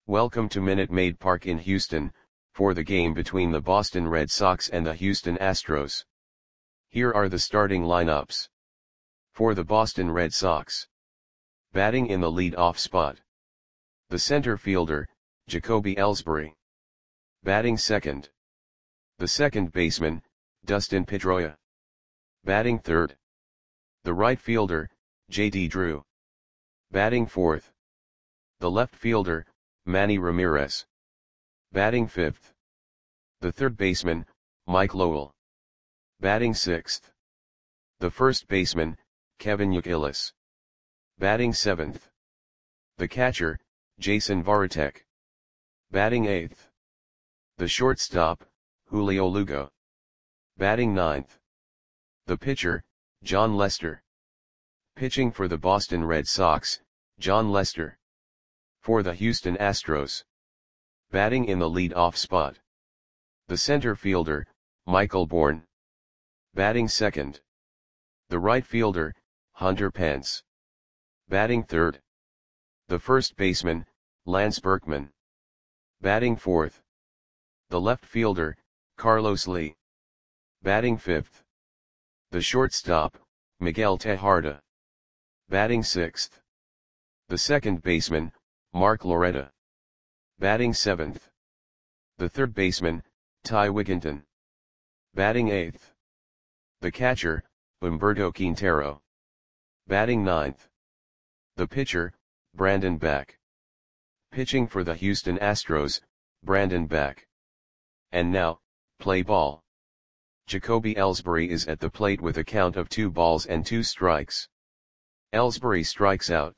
Welcome to Minute Maid Park in Houston, for the game between the Boston Red Sox and the Houston Astros. Here are the starting lineups. For the Boston Red Sox. Batting in the lead-off spot. The center fielder, Jacoby Ellsbury. Batting second. The second baseman, Dustin Pedroia. Batting third. The right fielder, J.D. Drew. Batting fourth. The left fielder, Manny Ramirez. Batting fifth. The third baseman, Mike Lowell. Batting sixth. The first baseman, Kevin Youkilis. Batting seventh. The catcher, Jason Varitek. Batting eighth. The shortstop, Julio Lugo. Batting ninth. The pitcher, Jon Lester. Pitching for the Boston Red Sox, Jon Lester. For the Houston Astros. Batting in the lead-off spot. The center fielder, Michael Bourn. Batting second. The right fielder, Hunter Pence. Batting third. The first baseman, Lance Berkman. Batting fourth. The left fielder, Carlos Lee. Batting fifth. The shortstop, Miguel Tejada. Batting sixth. The second baseman, Mark Loretta. Batting seventh. The third baseman, Ty Wigginton. Batting eighth. The catcher, Humberto Quintero. Batting ninth. The pitcher, Brandon Beck. Pitching for the Houston Astros, Brandon Beck. And now, play ball. Jacoby Ellsbury is at the plate with a count of 2 balls and 2 strikes. Ellsbury strikes out.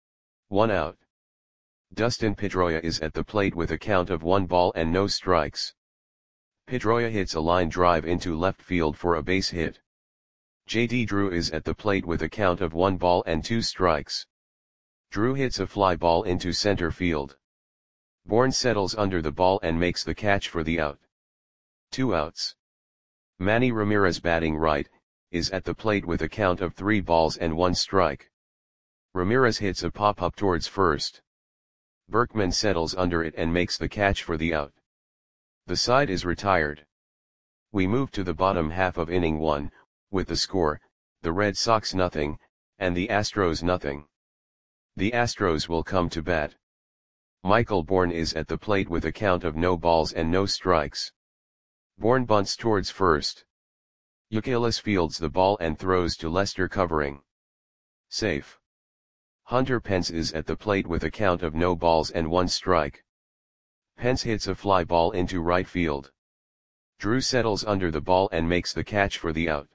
1 out. Dustin Pedroia is at the plate with a count of 1 ball and no strikes. Pedroia hits a line drive into left field for a base hit. J.D. Drew is at the plate with a count of 1 ball and 2 strikes. Drew hits a fly ball into center field. Bourn settles under the ball and makes the catch for the out. 2 outs. Manny Ramirez, batting right, is at the plate with a count of 3 balls and 1 strike. Ramirez hits a pop-up towards first. Berkman settles under it and makes the catch for the out. The side is retired. We move to the bottom half of inning 1, with the score, the Red Sox 0, and the Astros 0. The Astros will come to bat. Michael Bourn is at the plate with a count of no balls and no strikes. Bourn bunts towards first. Youkilis fields the ball and throws to Lester, covering. Safe. Hunter Pence is at the plate with a count of no balls and 1 strike. Pence hits a fly ball into right field. Drew settles under the ball and makes the catch for the out.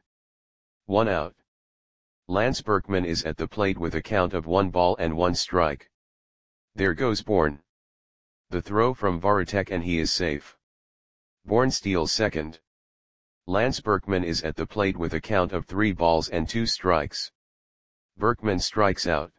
1 out. Lance Berkman is at the plate with a count of 1 ball and 1 strike. There goes Bourn. The throw from Varitek and he is safe. Bourn steals second. Lance Berkman is at the plate with a count of 3 balls and 2 strikes. Berkman strikes out.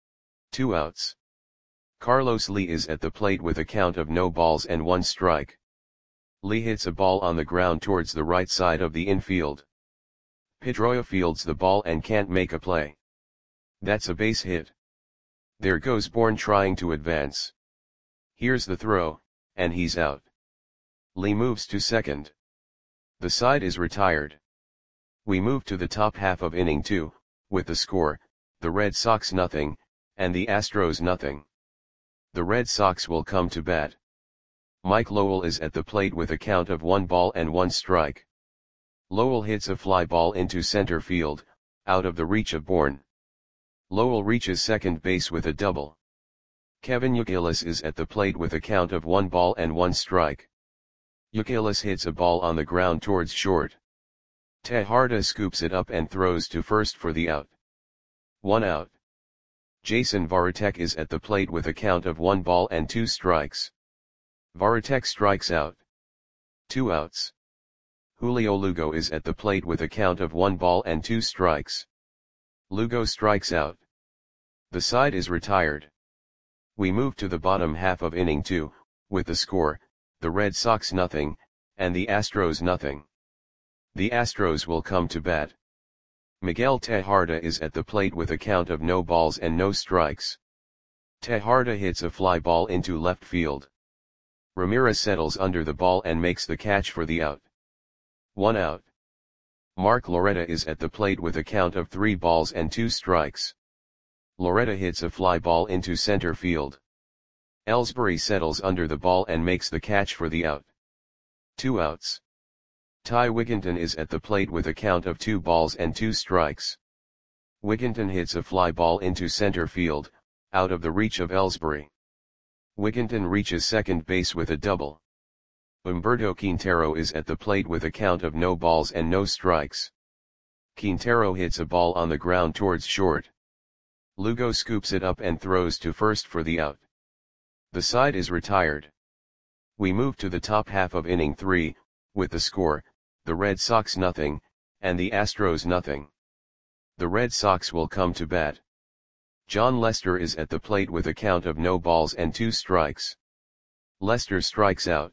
2 outs. Carlos Lee is at the plate with a count of no balls and 1 strike. Lee hits a ball on the ground towards the right side of the infield. Pedroia fields the ball and can't make a play. That's a base hit. There goes Bourn trying to advance. Here's the throw, and he's out. Lee moves to second. The side is retired. We move to the top half of inning 2, with the score, the Red Sox 0, and the Astros 0. The Red Sox will come to bat. Mike Lowell is at the plate with a count of 1 ball and 1 strike. Lowell hits a fly ball into center field, out of the reach of Bourn. Lowell reaches second base with a double. Kevin Youkilis is at the plate with a count of 1 ball and 1 strike. Youkilis hits a ball on the ground towards short. Tejada scoops it up and throws to first for the out. 1 out. Jason Varitek is at the plate with a count of 1 ball and 2 strikes. Varitek strikes out. 2 outs. Julio Lugo is at the plate with a count of 1 ball and 2 strikes. Lugo strikes out. The side is retired. We move to the bottom half of inning 2, with the score, the Red Sox 0, and the Astros 0. The Astros will come to bat. Miguel Tejada is at the plate with a count of no balls and no strikes. Tejarda hits a fly ball into left field. Ramirez settles under the ball and makes the catch for the out. 1 out. Mark Loretta is at the plate with a count of 3 balls and 2 strikes. Loretta hits a fly ball into center field. Ellsbury settles under the ball and makes the catch for the out. 2 outs. Ty Wigginton is at the plate with a count of 2 balls and 2 strikes. Wigginton hits a fly ball into center field, out of the reach of Ellsbury. Wigginton reaches second base with a double. Humberto Quintero is at the plate with a count of no balls and no strikes. Quintero hits a ball on the ground towards short. Lugo scoops it up and throws to first for the out. The side is retired. We move to the top half of inning 3, with the score, the Red Sox nothing, and the Astros nothing. The Red Sox will come to bat. John Lester is at the plate with a count of no balls and 2 strikes. Lester strikes out.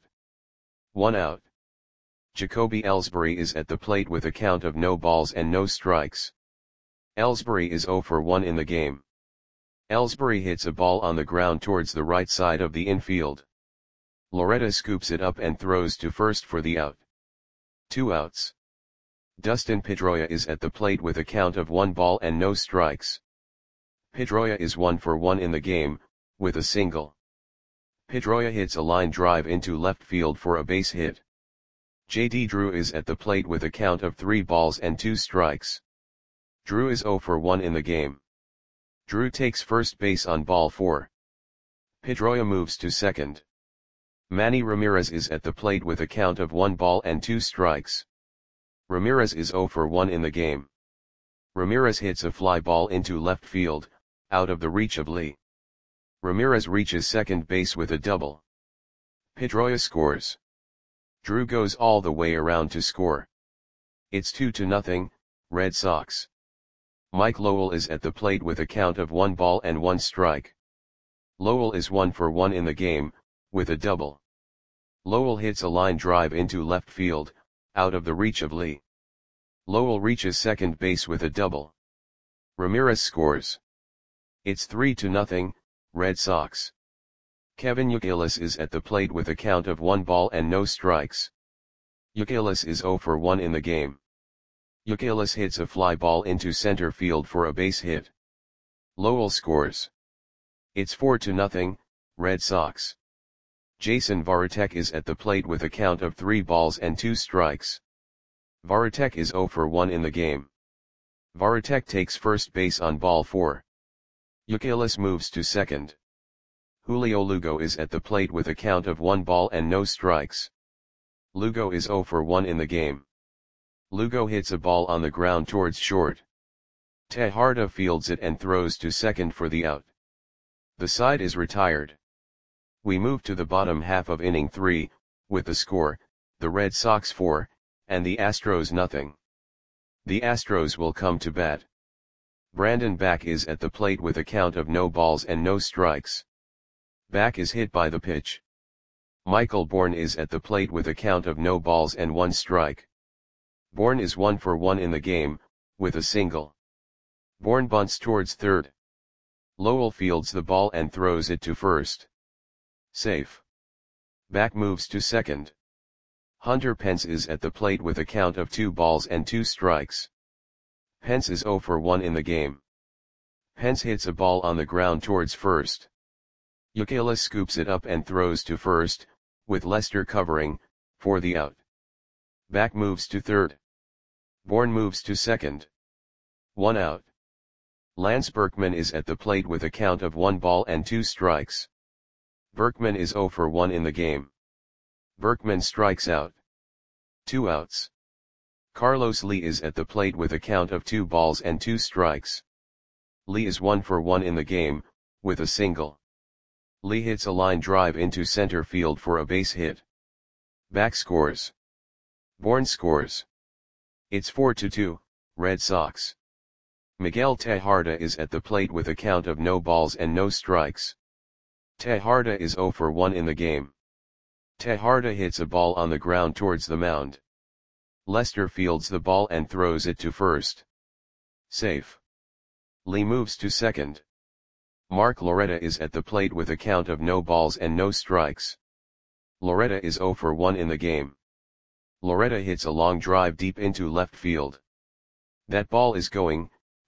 1 out. Jacoby Ellsbury is at the plate with a count of no balls and no strikes. Ellsbury is 0 for 1 in the game. Ellsbury hits a ball on the ground towards the right side of the infield. Loretta scoops it up and throws to first for the out. 2 outs. Dustin Pedroia is at the plate with a count of 1 ball and no strikes. Pedroia is 1 for 1 in the game, with a single. Pedroia hits a line drive into left field for a base hit. J.D. Drew is at the plate with a count of 3 balls and 2 strikes. Drew is 0 for 1 in the game. Drew takes first base on ball 4. Pedroia moves to second. Manny Ramirez is at the plate with a count of 1 ball and 2 strikes. Ramirez is 0 for 1 in the game. Ramirez hits a fly ball into left field, out of the reach of Lee. Ramirez reaches second base with a double. Pedroia scores. Drew goes all the way around to score. It's 2-0, Red Sox. Mike Lowell is at the plate with a count of 1 ball and 1 strike. Lowell is 1 for 1 in the game, with a double. Lowell hits a line drive into left field, out of the reach of Lee. Lowell reaches second base with a double. Ramirez scores. It's 3-0, Red Sox. Kevin Youkilis is at the plate with a count of 1 ball and no strikes. Youkilis is 0 for 1 in the game. Youkilis hits a fly ball into center field for a base hit. Lowell scores. It's 4-0, Red Sox. Jason Varitek is at the plate with a count of 3 balls and 2 strikes. Varitek is 0 for 1 in the game. Varitek takes first base on ball 4. Youkilis moves to second. Julio Lugo is at the plate with a count of 1 ball and no strikes. Lugo is 0 for 1 in the game. Lugo hits a ball on the ground towards short. Tejarda fields it and throws to second for the out. The side is retired. We move to the bottom half of inning 3, with the score, the Red Sox 4, and the Astros nothing. The Astros will come to bat. Brandon Back is at the plate with a count of no balls and no strikes. Back is hit by the pitch. Michael Bourne is at the plate with a count of no balls and 1 strike. Bourne is 1 for 1 in the game, with a single. Bourne bunts towards third. Lowell fields the ball and throws it to first. Safe. Back moves to second. Hunter Pence is at the plate with a count of 2 balls and 2 strikes. Pence is 0 for 1 in the game. Pence hits a ball on the ground towards first. Youkilis scoops it up and throws to first, with Lester covering, for the out. Back moves to third. Bourne moves to second. 1 out. Lance Berkman is at the plate with a count of 1 ball and 2 strikes. Berkman is 0 for 1 in the game. Berkman strikes out. 2 outs. Carlos Lee is at the plate with a count of 2 balls and 2 strikes. Lee is 1 for 1 in the game, with a single. Lee hits a line drive into center field for a base hit. Back scores. Bourne scores. It's 4-2, Red Sox. Miguel Tejarda is at the plate with a count of no balls and no strikes. Tejarda is 0 for 1 in the game. Tejarda hits a ball on the ground towards the mound. Lester fields the ball and throws it to first. Safe. Lee moves to second. Mark Loretta is at the plate with a count of no balls and no strikes. Loretta is 0 for 1 in the game. Loretta hits a long drive deep into left field. That ball is going,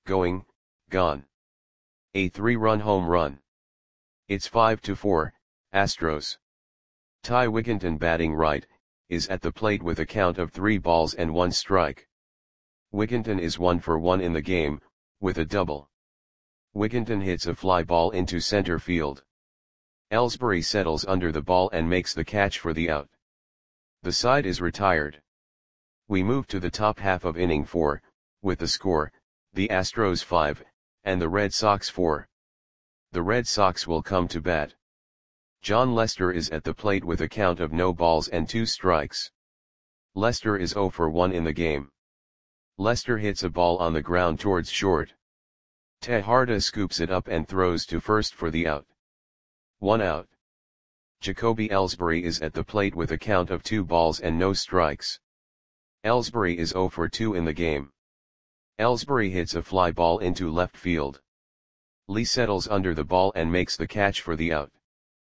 gone. A 3-run home run. It's 5-4, Astros. Ty Wigginton, batting right, is at the plate with a count of 3 balls and 1 strike. Wigginton is 1 for 1 in the game, with a double. Wigginton hits a fly ball into center field. Ellsbury settles under the ball and makes the catch for the out. The side is retired. We move to the top half of inning 4, with the score, the Astros 5, and the Red Sox 4. The Red Sox will come to bat. John Lester is at the plate with a count of no balls and 2 strikes. Lester is 0 for 1 in the game. Lester hits a ball on the ground towards short. Tejada scoops it up and throws to first for the out. 1 out. Jacoby Ellsbury is at the plate with a count of 2 balls and no strikes. Ellsbury is 0 for 2 in the game. Ellsbury hits a fly ball into left field. Lee settles under the ball and makes the catch for the out.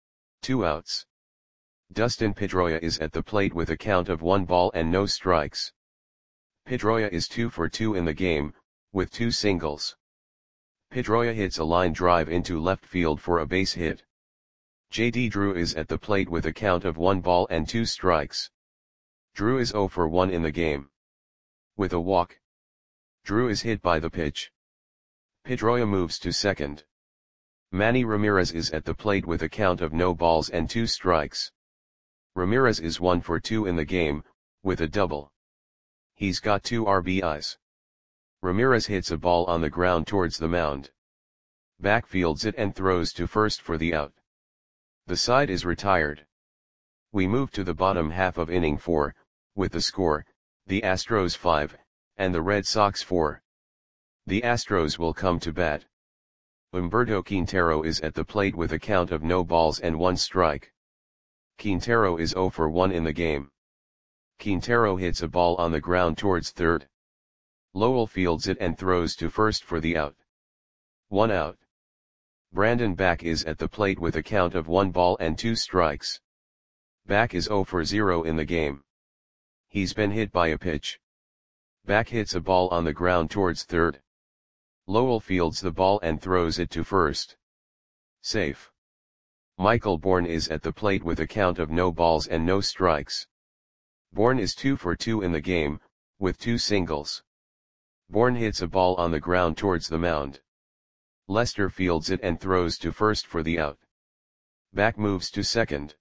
2 outs. Dustin Pedroia is at the plate with a count of 1 ball and no strikes. Pedroia is 2 for 2 in the game, with 2 singles. Pedroia hits a line drive into left field for a base hit. J.D. Drew is at the plate with a count of 1 ball and 2 strikes. Drew is 0 for 1 in the game. With a walk. Drew is hit by the pitch. Pedroia moves to second. Manny Ramirez is at the plate with a count of no balls and 2 strikes. Ramirez is 1 for 2 in the game, with a double. He's got 2 RBIs. Ramirez hits a ball on the ground towards the mound. Backfields it and throws to first for the out. The side is retired. We move to the bottom half of inning 4, with the score, the Astros 5, and the Red Sox 4. The Astros will come to bat. Humberto Quintero is at the plate with a count of no balls and 1 strike. Quintero is 0 for 1 in the game. Quintero hits a ball on the ground towards third. Lowell fields it and throws to first for the out. 1 out. Brandon Back is at the plate with a count of 1 ball and 2 strikes. Back is 0 for 0 in the game. He's been hit by a pitch. Back hits a ball on the ground towards third. Lowell fields the ball and throws it to first. Safe. Michael Bourne is at the plate with a count of no balls and no strikes. Bourne is 2 for 2 in the game, with 2 singles. Bourne hits a ball on the ground towards the mound. Lester fields it and throws to first for the out. Back moves to second.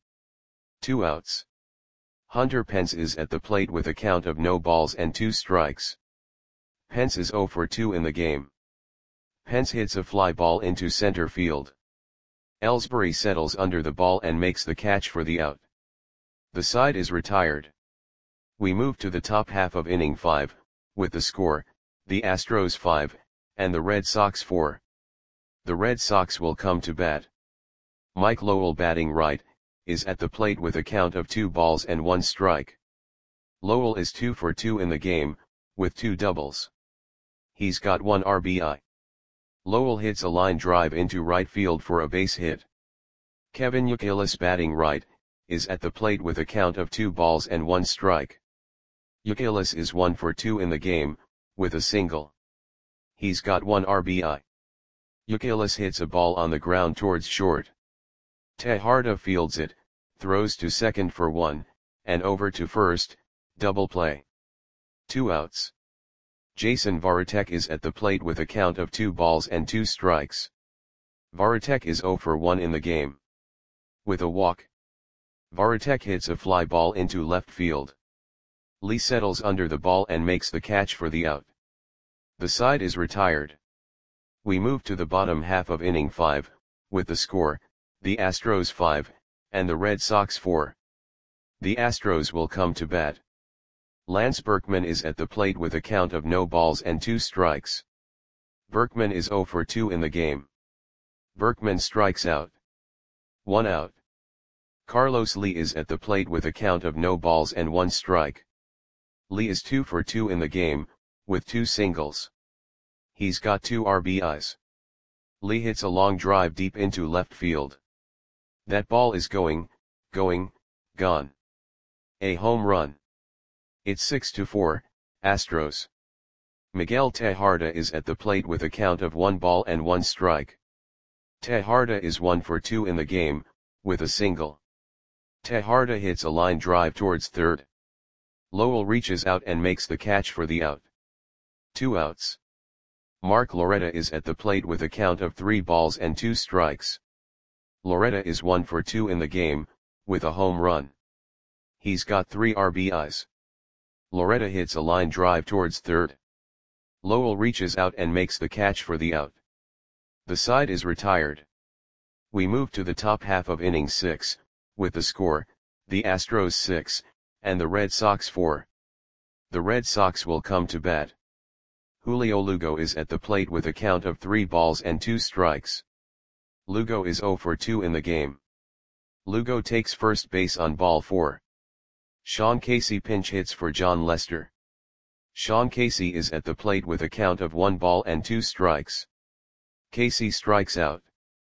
2 outs. Hunter Pence is at the plate with a count of no balls and 2 strikes. Pence is 0 for 2 in the game. Pence hits a fly ball into center field. Ellsbury settles under the ball and makes the catch for the out. The side is retired. We move to the top half of inning 5, with the score, the Astros 5, and the Red Sox 4. The Red Sox will come to bat. Mike Lowell, batting right, is at the plate with a count of 2 balls and 1 strike. Lowell is 2 for 2 in the game, with 2 doubles. He's got 1 RBI. Lowell hits a line drive into right field for a base hit. Kevin Youkilis, batting right, is at the plate with a count of 2 balls and 1 strike. Youkilis is 1 for 2 in the game, with a single. He's got 1 RBI. Youkilis hits a ball on the ground towards short. Tejada fields it, throws to second for 1, and over to first, double play. 2 outs. Jason Varitek is at the plate with a count of 2 balls and 2 strikes. Varitek is 0 for 1 in the game. With a walk. Varitek hits a fly ball into left field. Lee settles under the ball and makes the catch for the out. The side is retired. We move to the bottom half of inning 5, with the score, the Astros 5, and the Red Sox 4. The Astros will come to bat. Lance Berkman is at the plate with a count of no balls and 2 strikes. Berkman is 0 for 2 in the game. Berkman strikes out. 1 out. Carlos Lee is at the plate with a count of no balls and 1 strike. Lee is 2 for 2 in the game, with 2 singles. He's got 2 RBIs. Lee hits a long drive deep into left field. That ball is going, gone. A home run. It's 6-4, Astros. Miguel Tejada is at the plate with a count of 1-1 strike. Tejada is 1 for 2 in the game, with a single. Tejada hits a line drive towards third. Lowell reaches out and makes the catch for the out. 2 outs. Mark Loretta is at the plate with a count of 3-2 strikes. Loretta is 1 for 2 in the game, with a home run. He's got 3 RBIs. Loretta hits a line drive towards third. Lowell reaches out and makes the catch for the out. The side is retired. We move to the top half of inning 6, with the score, the Astros 6, and the Red Sox 4. The Red Sox will come to bat. Julio Lugo is at the plate with a count of 3-2 strikes. Lugo is 0 for 2 in the game. Lugo takes first base on ball 4. Sean Casey pinch hits for John Lester. Sean Casey is at the plate with a count of 1-2 strikes. Casey strikes out.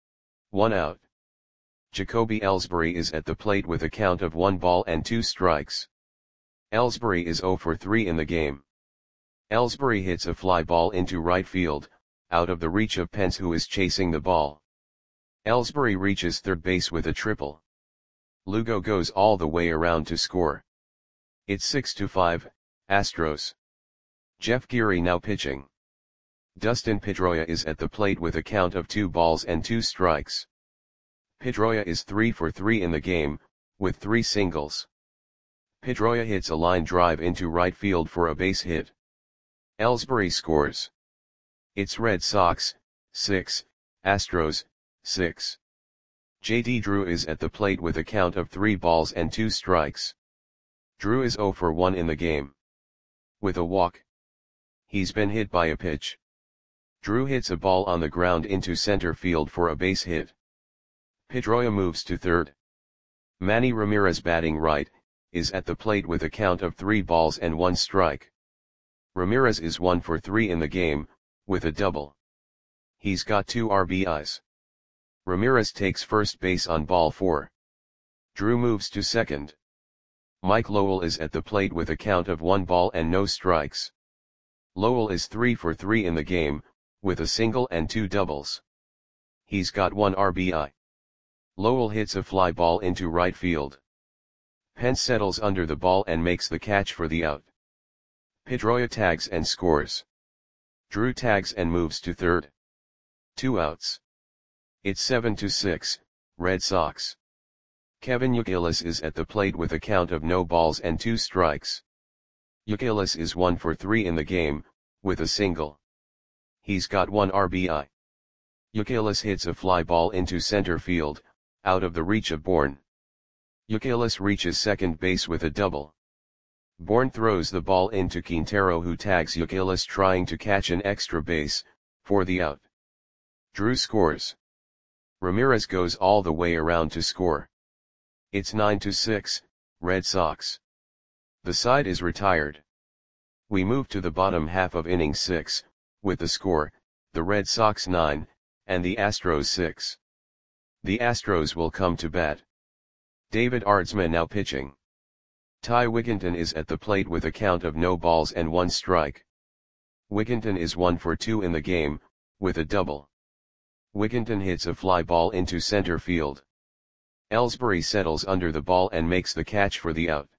1 out. Jacoby Ellsbury is at the plate with a count of 1-2 strikes. Ellsbury is 0 for 3 in the game. Ellsbury hits a fly ball into right field, out of the reach of Pence, who is chasing the ball. Ellsbury reaches third base with a triple. Lugo goes all the way around to score. It's 6-5, Astros. Jeff Geary now pitching. Dustin Pedroia is at the plate with a count of 2-2 strikes. Pedroia is 3 for 3 in the game, with 3 singles. Pedroia hits a line drive into right field for a base hit. Ellsbury scores. It's Red Sox, 6, Astros, 6. J.D. Drew is at the plate with a count of 3-2 strikes. Drew is 0 for 1 in the game. With a walk. He's been hit by a pitch. Drew hits a ball on the ground into center field for a base hit. Pedroia moves to third. Manny Ramirez, batting right, is at the plate with a count of 3-1 strike. Ramirez is 1 for 3 in the game, with a double. He's got 2 RBIs. Ramirez takes first base on ball 4. Drew moves to second. Mike Lowell is at the plate with a count of 1-0 strikes. Lowell is 3 for 3 in the game, with a single and 2 doubles. He's got 1 RBI. Lowell hits a fly ball into right field. Pence settles under the ball and makes the catch for the out. Pedroia tags and scores. Drew tags and moves to third. 2 outs. It's 7-6, Red Sox. Kevin Youkilis is at the plate with a count of 0-2 strikes. Youkilis is 1 for 3 in the game, with a single. He's got 1 RBI. Youkilis hits a fly ball into center field, out of the reach of Bourne. Youkilis reaches second base with a double. Bourne throws the ball into Quintero, who tags Youkilis, trying to catch an extra base, for the out. Drew scores. Ramirez goes all the way around to score. It's 9-6, Red Sox. The side is retired. We move to the bottom half of inning 6, with the score, the Red Sox 9, and the Astros 6. The Astros will come to bat. David Aardsma now pitching. Ty Wigginton is at the plate with a count of 0-1 strike. Wigginton is 1 for 2 in the game, with a double. Wigginton hits a fly ball into center field. Ellsbury settles under the ball and makes the catch for the out.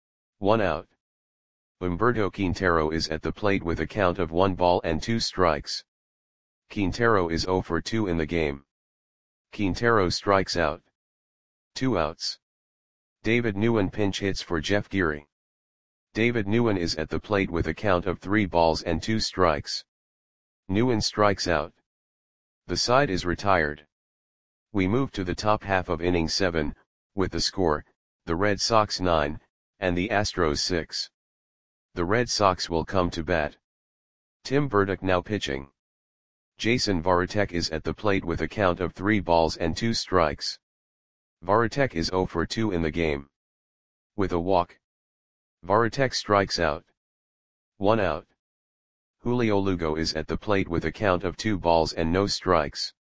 1 out. Humberto Quintero is at the plate with a count of 1-2 strikes. Quintero is 0 for 2 in the game. Quintero strikes out. 2 outs. David Nguyen pinch hits for Jeff Geary. David Nguyen is at the plate with a count of 3-2 strikes. Nguyen strikes out. The side is retired. We move to the top half of inning 7, with the score, the Red Sox 9, and the Astros 6. The Red Sox will come to bat. Tim Burdick now pitching. Jason Varitek is at the plate with a count of 3-2 strikes. Varitek is 0 for 2 in the game. With a walk. Varitek strikes out. 1 out. Julio Lugo is at the plate with a count of 2 balls and no strikes.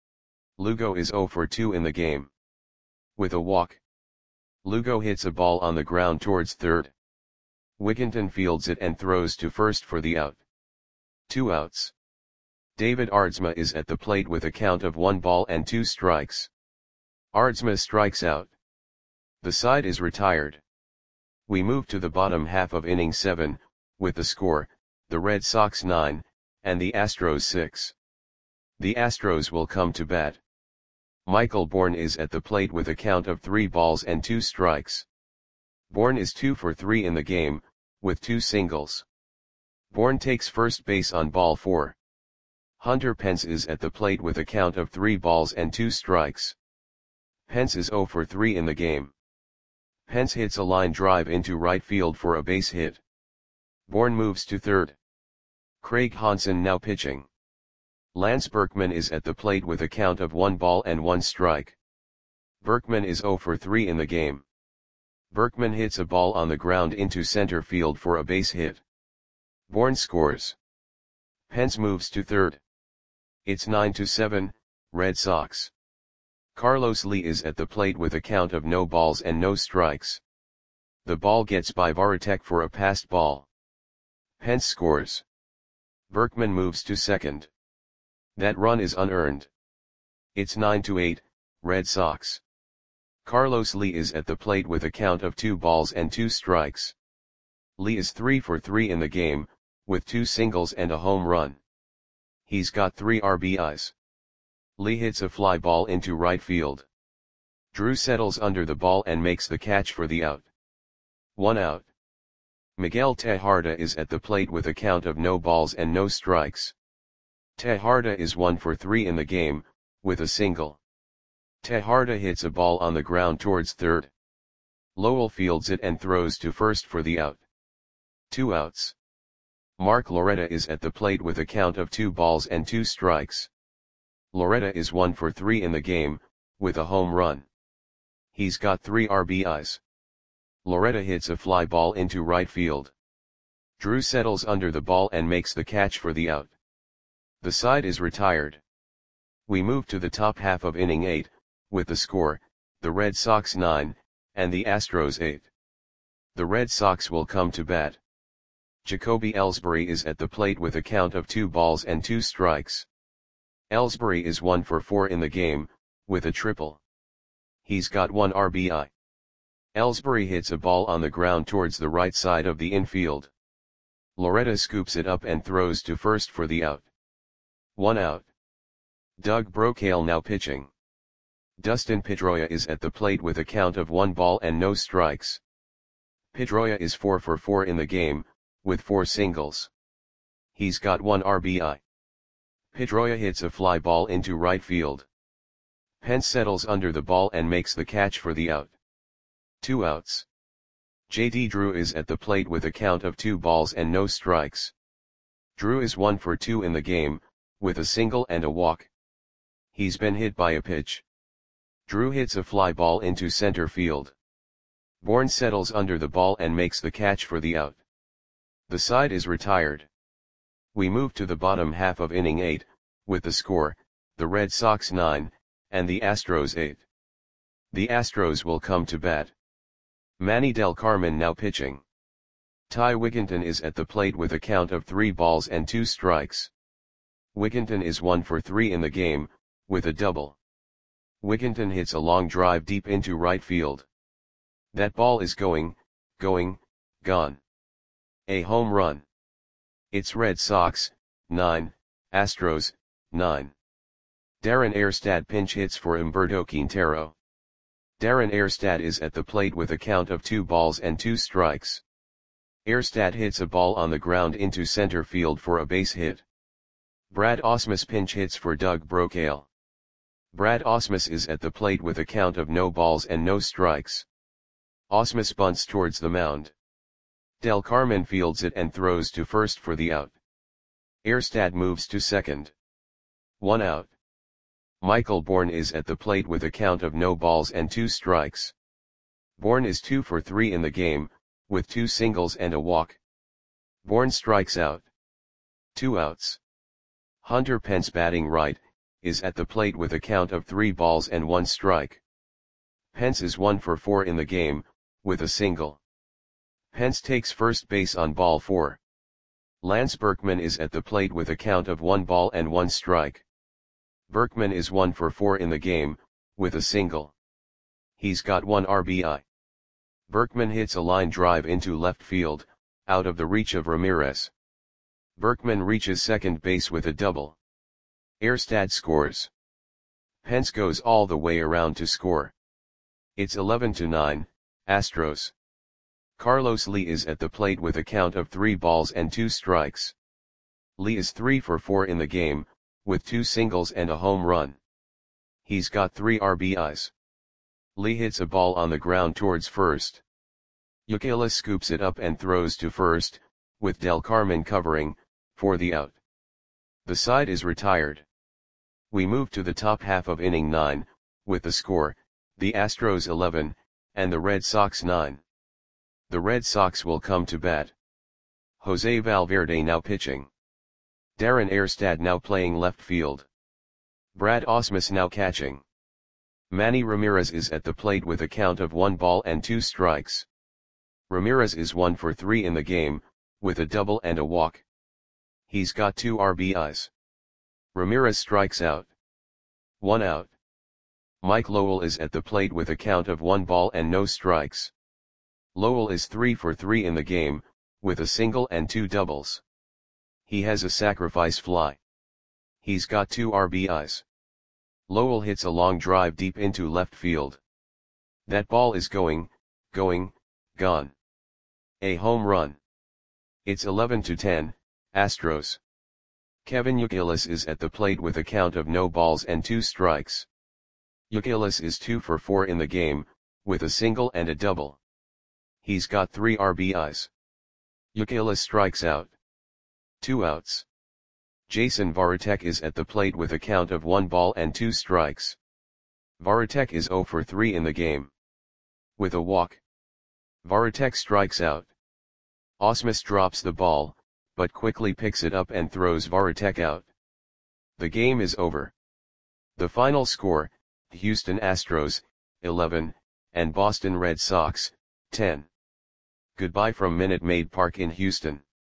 Lugo is 0 for 2 in the game. With a walk, Lugo hits a ball on the ground towards third. Wigginton fields it and throws to first for the out. 2 outs. David Aardsma is at the plate with a count of 1 ball and 2 strikes. Aardsma strikes out. The side is retired. We move to the bottom half of inning 7, with the score, the Red Sox 9, and the Astros 6. The Astros will come to bat. Michael Bourn is at the plate with a count of 3 balls and 2 strikes. Bourn is 2 for 3 in the game, with 2 singles. Bourn takes first base on ball 4. Hunter Pence is at the plate with a count of 3 balls and 2 strikes. Pence is 0 for 3 in the game. Pence hits a line drive into right field for a base hit. Bourn moves to third. Craig Hansen now pitching. Lance Berkman is at the plate with a count of 1 ball and 1 strike. Berkman is 0 for 3 in the game. Berkman hits a ball on the ground into center field for a base hit. Bourn scores. Pence moves to third. It's 9-7, Red Sox. Carlos Lee is at the plate with a count of no balls and no strikes. The ball gets by Varitek for a passed ball. Pence scores. Berkman moves to second. That run is unearned. It's 9-8, Red Sox. Carlos Lee is at the plate with a count of 2 balls and 2 strikes. Lee is 3 for 3 in the game, with 2 singles and a home run. He's got 3 RBIs. Lee hits a fly ball into right field. Drew settles under the ball and makes the catch for the out. 1 out. Miguel Tejada is at the plate with a count of no balls and no strikes. Tejada is 1 for 3 in the game, with a single. Tejada hits a ball on the ground towards third. Lowell fields it and throws to first for the out. 2 outs. Mark Loretta is at the plate with a count of 2 balls and 2 strikes. Loretta is 1 for 3 in the game, with a home run. He's got 3 RBIs. Loretta hits a fly ball into right field. Drew settles under the ball and makes the catch for the out. The side is retired. We move to the top half of inning 8, with the score, the Red Sox 9, and the Astros 8. The Red Sox will come to bat. Jacoby Ellsbury is at the plate with a count of 2 balls and 2 strikes. Ellsbury is 1 for 4 in the game, with a triple. He's got 1 RBI. Ellsbury hits a ball on the ground towards the right side of the infield. Loretta scoops it up and throws to first for the out. 1 out. Doug Brocail now pitching. Dustin Pedroia is at the plate with a count of 1 ball and no strikes. Pedroia is 4 for 4 in the game, with 4 singles. He's got 1 RBI. Pedroia hits a fly ball into right field. Pence settles under the ball and makes the catch for the out. 2 outs. J.D. Drew is at the plate with a count of 2 balls and no strikes. Drew is 1 for 2 in the game, with a single and a walk. He's been hit by a pitch. Drew hits a fly ball into center field. Bourn settles under the ball and makes the catch for the out. The side is retired. We move to the bottom half of inning 8, with the score, the Red Sox 9, and the Astros 8. The Astros will come to bat. Manny Del Carmen now pitching. Ty Wigginton is at the plate with a count of 3 balls and 2 strikes. Wigginton is 1 for 3 in the game, with a double. Wigginton hits a long drive deep into right field. That ball is going, gone. A home run. It's Red Sox, 9, Astros, 9. Darren Erstad pinch hits for Humberto Quintero. Darren Erstad is at the plate with a count of 2 balls and 2 strikes. Erstad hits a ball on the ground into center field for a base hit. Brad Ausmus pinch hits for Doug Brocail. Brad Ausmus is at the plate with a count of no balls and no strikes. Ausmus bunts towards the mound. Del Carmen fields it and throws to first for the out. Erstad moves to second. 1 out. Michael Bourn is at the plate with a count of no balls and 2 strikes. Bourn is 2 for 3 in the game, with 2 singles and a walk. Bourn strikes out. 2 outs. Hunter Pence batting right, is at the plate with a count of 3 balls and 1 strike. Pence is 1 for 4 in the game, with a single. Pence takes first base on ball 4. Lance Berkman is at the plate with a count of 1 ball and 1 strike. Berkman is 1 for 4 in the game, with a single. He's got 1 RBI. Berkman hits a line drive into left field, out of the reach of Ramirez. Berkman reaches second base with a double. Erstad scores. Pence goes all the way around to score. It's 11-9, Astros. Carlos Lee is at the plate with a count of 3 balls and 2 strikes. Lee is 3 for 4 in the game, with 2 singles and a home run. He's got 3 RBIs. Lee hits a ball on the ground towards first. Youkilis scoops it up and throws to first, with Del Carmen covering, for the out. The side is retired. We move to the top half of inning 9, with the score, the Astros 11, and the Red Sox 9. The Red Sox will come to bat. Jose Valverde now pitching. Darren Erstad now playing left field. Brad Ausmus now catching. Manny Ramirez is at the plate with a count of 1 ball and 2 strikes. Ramirez is 1 for 3 in the game, with a double and a walk. He's got 2 RBIs. Ramirez strikes out. 1 out. Mike Lowell is at the plate with a count of 1 ball and no strikes. Lowell is 3 for 3 in the game, with a single and 2 doubles. He has a sacrifice fly. He's got 2 RBIs. Lowell hits a long drive deep into left field. That ball is going, gone. A home run. It's 11-10, Astros. Kevin Youkilis is at the plate with a count of no balls and 2 strikes. Youkilis is 2 for 4 in the game, with a single and a double. He's got 3 RBIs. Youkilis strikes out. 2 outs. Jason Varitek is at the plate with a count of 1 ball and 2 strikes. Varitek is 0 for 3 in the game. With a walk. Varitek strikes out. Ausmus drops the ball, but quickly picks it up and throws Varitek out. The game is over. The final score, Houston Astros, 11, and Boston Red Sox, 10. Goodbye from Minute Maid Park in Houston.